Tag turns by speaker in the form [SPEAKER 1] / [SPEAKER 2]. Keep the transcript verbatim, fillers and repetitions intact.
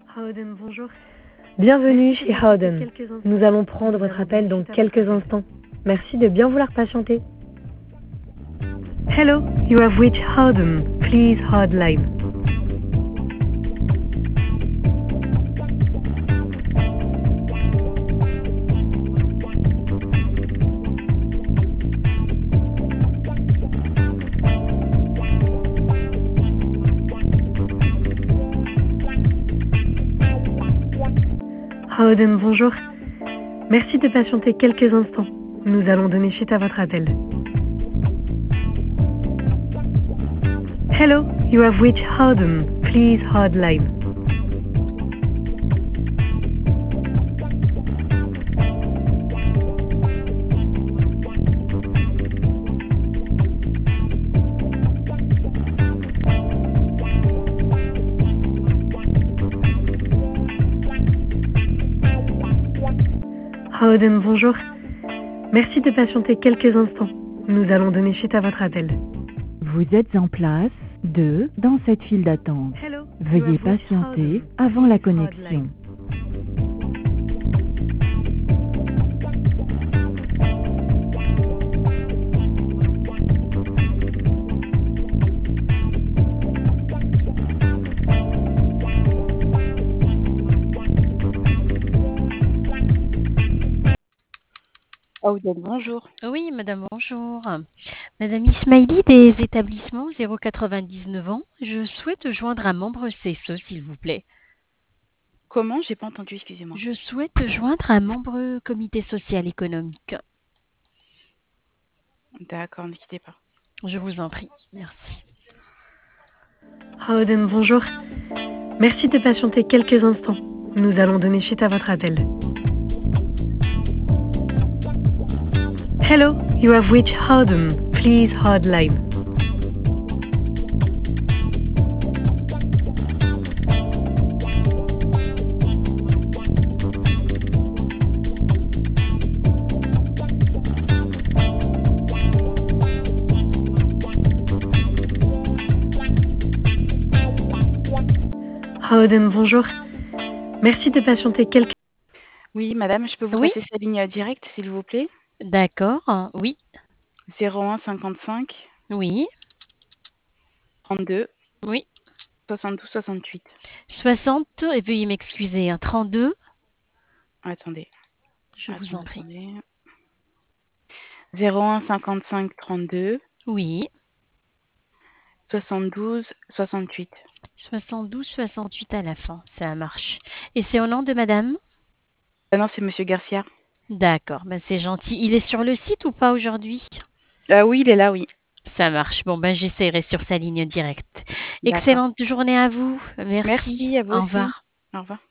[SPEAKER 1] Howden, bonjour.
[SPEAKER 2] Bienvenue
[SPEAKER 1] Merci de
[SPEAKER 2] chez
[SPEAKER 1] patienter
[SPEAKER 2] Howden.
[SPEAKER 1] quelques instants.
[SPEAKER 2] Nous allons prendre
[SPEAKER 1] Nous
[SPEAKER 2] votre
[SPEAKER 1] allons
[SPEAKER 2] appel
[SPEAKER 1] donner
[SPEAKER 2] dans
[SPEAKER 1] suite à
[SPEAKER 2] quelques
[SPEAKER 1] votre appel.
[SPEAKER 2] instants. Merci de bien vouloir patienter.
[SPEAKER 1] Hello, you have reached Howden. Please hold line. Howden, bonjour. Merci de patienter quelques instants. Nous allons donner suite à votre appel. Hello, you have reached Howden. Please hold line. Howden, bonjour. Merci de patienter quelques instants. Nous allons donner suite à votre appel.
[SPEAKER 3] Vous êtes en place deux dans cette file d'attente.
[SPEAKER 1] Hello, you
[SPEAKER 3] Veuillez
[SPEAKER 1] have reached
[SPEAKER 3] patienter
[SPEAKER 1] Howden.
[SPEAKER 3] avant la
[SPEAKER 1] Please hold
[SPEAKER 3] connexion.
[SPEAKER 1] line.
[SPEAKER 4] Howden, bonjour.
[SPEAKER 5] Oui, madame, bonjour. Madame Ismaili des établissements zéro quatre-vingt-dix-neuf ans. Je souhaite joindre un membre C S E, s'il vous plaît.
[SPEAKER 4] Comment? J'ai pas entendu, excusez-moi.
[SPEAKER 5] Je souhaite joindre un membre comité social économique.
[SPEAKER 4] D'accord, ne quittez pas.
[SPEAKER 5] Je vous en prie. Merci.
[SPEAKER 1] Howden, bonjour. Merci de patienter quelques instants. Nous allons donner suite à votre appel. Hello, you have reached Howden. Please hold line. Howden, bonjour. Merci de patienter quelques...
[SPEAKER 4] Oui, madame, je peux vous
[SPEAKER 5] Oui,
[SPEAKER 4] passer sa ligne directe, s'il vous plaît?
[SPEAKER 5] d'accord. Oui,
[SPEAKER 4] zéro un cinquante-cinq
[SPEAKER 5] oui,
[SPEAKER 4] trente-deux
[SPEAKER 5] oui.
[SPEAKER 4] soixante-douze soixante-huit.
[SPEAKER 5] soixante, et veuillez m'excuser, hein, trente-deux.
[SPEAKER 4] Attendez,
[SPEAKER 5] Je vous en
[SPEAKER 4] attendez,
[SPEAKER 5] prie.
[SPEAKER 4] attendez. zéro un cinquante-cinq trente-deux
[SPEAKER 5] Oui,
[SPEAKER 4] soixante-douze soixante-huit.
[SPEAKER 5] soixante-douze, soixante-huit à la fin. Ça marche. Et c'est au nom de madame?
[SPEAKER 4] Ah non, c'est monsieur Garcia.
[SPEAKER 5] D'accord, ben c'est gentil. Il est sur le site ou pas aujourd'hui?
[SPEAKER 4] Ah oui, il est là, oui.
[SPEAKER 5] Ça marche. Bon, ben j'essaierai sur sa ligne directe.
[SPEAKER 4] D'accord.
[SPEAKER 5] Excellente journée à vous. Merci.
[SPEAKER 4] Merci, à vous
[SPEAKER 5] Au
[SPEAKER 4] aussi.
[SPEAKER 5] revoir.
[SPEAKER 4] Au revoir.